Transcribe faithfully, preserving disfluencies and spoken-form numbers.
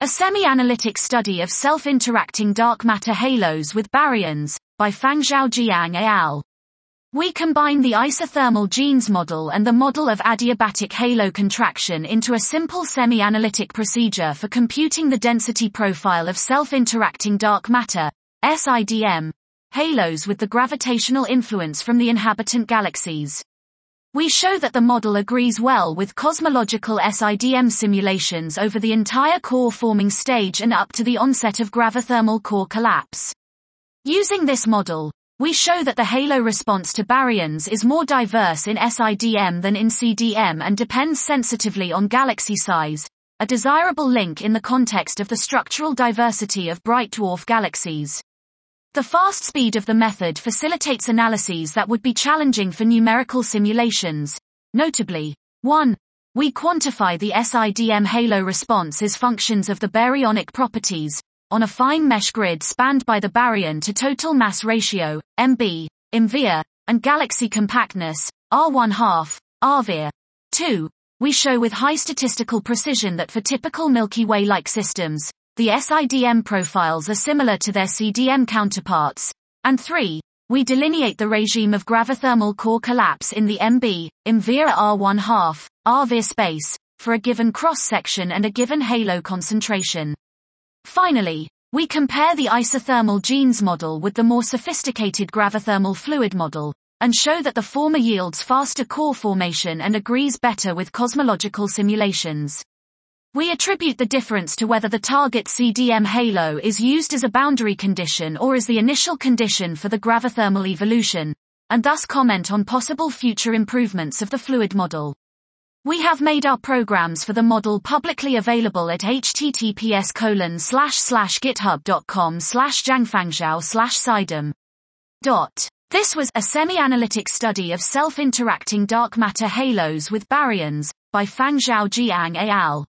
A semi-analytic study of self-interacting dark matter halos with baryons, by Fangzhou Jiang et al. We combine the isothermal genes model and the model of adiabatic halo contraction into a simple semi-analytic procedure for computing the density profile of self-interacting dark matter, S I D M, halos with the gravitational influence from the inhabitant galaxies. We show that the model agrees well with cosmological S I D M simulations over the entire core forming stage and up to the onset of gravithermal core collapse. Using this model, we show that the halo response to baryons is more diverse in S I D M than in C D M and depends sensitively on galaxy size, a desirable link in the context of the structural diversity of bright dwarf galaxies. The fast speed of the method facilitates analyses that would be challenging for numerical simulations. Notably, one. We quantify the S I D M halo response as functions of the baryonic properties, on a fine mesh grid spanned by the baryon to total mass ratio, M B, M V R, and galaxy compactness, R one half, R V R. two. We show with high statistical precision that for typical Milky Way-like systems, the S I D M profiles are similar to their C D M counterparts. And three. We delineate the regime of gravithermal core collapse in the M B, M V R R one half, R V R space, for a given cross-section and a given halo concentration. Finally, we compare the isothermal genes model with the more sophisticated gravithermal fluid model, and show that the former yields faster core formation and agrees better with cosmological simulations. We attribute the difference to whether the target C D M halo is used as a boundary condition or as the initial condition for the gravithermal evolution, and thus comment on possible future improvements of the fluid model. We have made our programs for the model publicly available at https colon slash slash github.com slash jiangfangzhou slash sidem. Dot. This was a semi-analytic study of self-interacting dark matter halos with baryons, by Fangzhou Jiang et al.